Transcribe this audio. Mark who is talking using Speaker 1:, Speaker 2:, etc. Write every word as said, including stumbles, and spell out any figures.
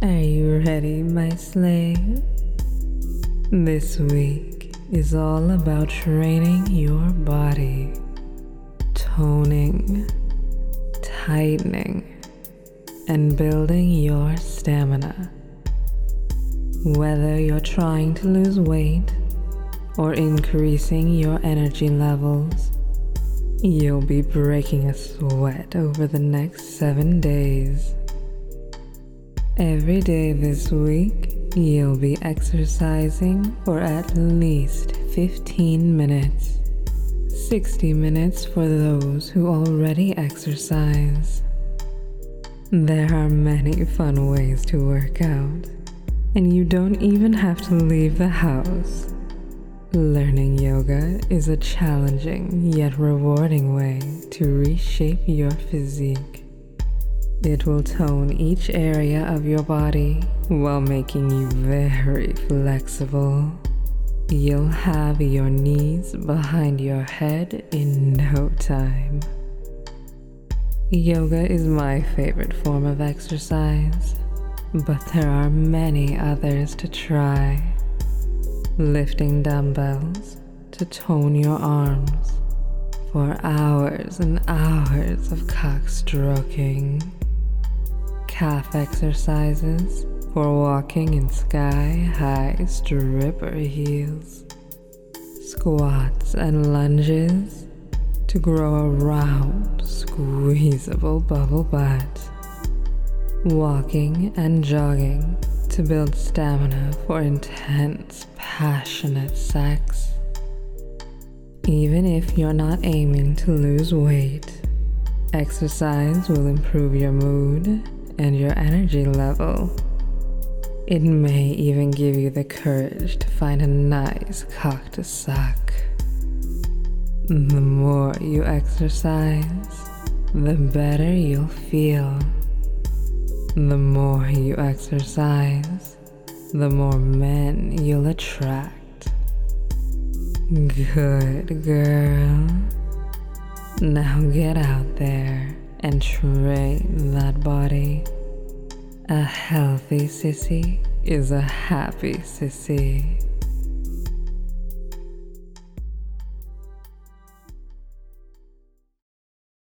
Speaker 1: Are you ready, my slave? This week is all about training your body, toning, tightening, and building your stamina. Whether you're trying to lose weight or increasing your energy levels, you'll be breaking a sweat over the next seven days. Every day this week, you'll be exercising for at least fifteen minutes, sixty minutes for those who already exercise. There are many fun ways to work out, and you don't even have to leave the house. Learning yoga is a challenging yet rewarding way to reshape your physique. It will tone each area of your body while making you very flexible. You'll have your knees behind your head in no time. Yoga is my favorite form of exercise, but there are many others to try. Lifting dumbbells to tone your arms for hours and hours of cock stroking. Calf exercises for walking in sky-high stripper heels. Squats and lunges to grow a round, squeezable bubble butt. Walking and jogging to build stamina for intense, passionate sex. Even if you're not aiming to lose weight, exercise will improve your mood and your energy level. It may even give you the courage to find a nice cock to suck. The more you exercise, the better you'll feel. The more you exercise, the more men you'll attract. Good girl. Now get out there and train that body. A healthy sissy is a happy sissy.